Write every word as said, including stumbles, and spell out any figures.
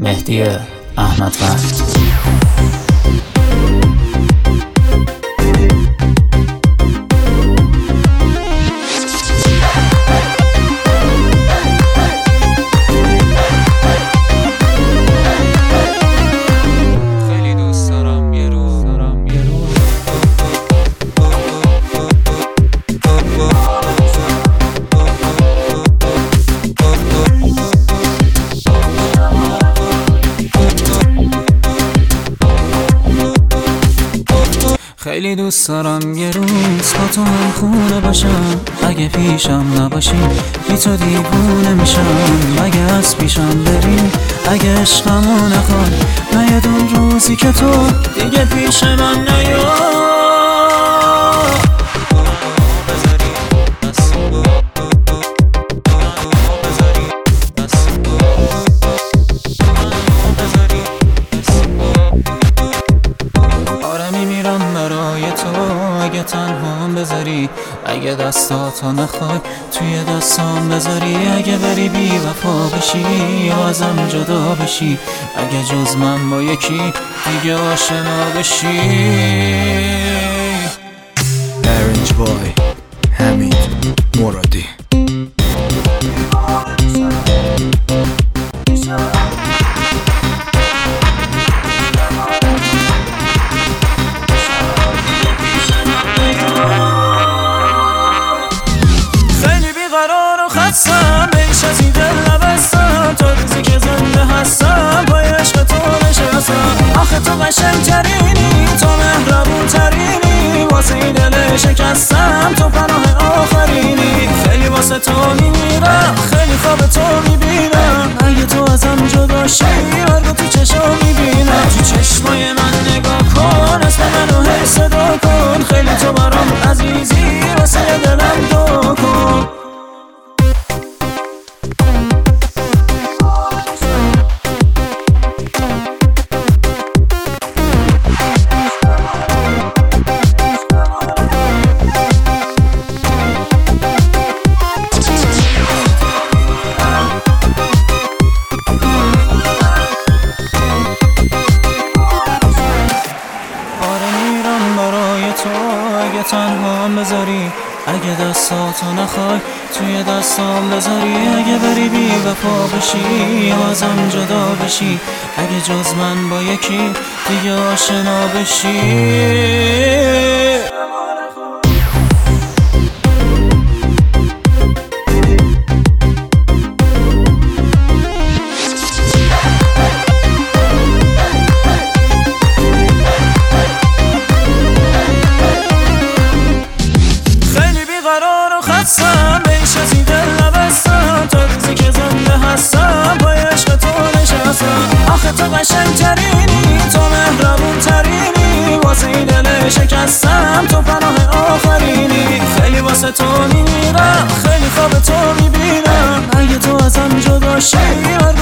مهدی احمدوند. خیلی دوست دارم یه روز با تو هم خونه باشم، اگه پیشم نباشی بی تو دیوونه میشم. اگه از پیشم بری، اگه عشقمو نخوای، نیاد اون روزی که تو دیگه پیش من نیای. اگه تنهام بذاری، اگه دستاتو نخوای توی دستام بذاری، اگه بری بی وفا بشی یا ازم جدا بشی، اگه جز من با یکی دیگه آشنا بشی. نارنج بای حمید مرادی. خستم بیش از این دل نبستم، تا روزی که زنده هستم پای عشق تو نشستم. آخه تو قشنگ ترینی، تو مهربون ترینی، واسه این دل شکستم تو پناه آخرینی. خیلی واسه تو میمیرم، خیلی خواب تو میبینم، اگه تو ازم جدا شی مرگ تو چشم میبینم. تو چشمای من نگاه کن، اسم منو هی صدا کن، خیلی تو برام عزیزی، واسه دلم دو کن. اگه تنهام بذاری، اگه دستاتو نخوای توی دستام بذاری، اگه بری بی وفا بشی یا ازم جدا بشی، اگه جز من با یکی دیگه آشنا بشی. خستم بیش از این دل نبستم، تا روزی که زنده هستم پای عشق تو نشستم. آخه تو قشنگ ترینی، تو مهربون ترینی، واسه این دل شکستم تو پناه آخرینی. خیلی واسه تو میمیرم، خیلی خواب تو میبینم، اگه تو ازم جدا شی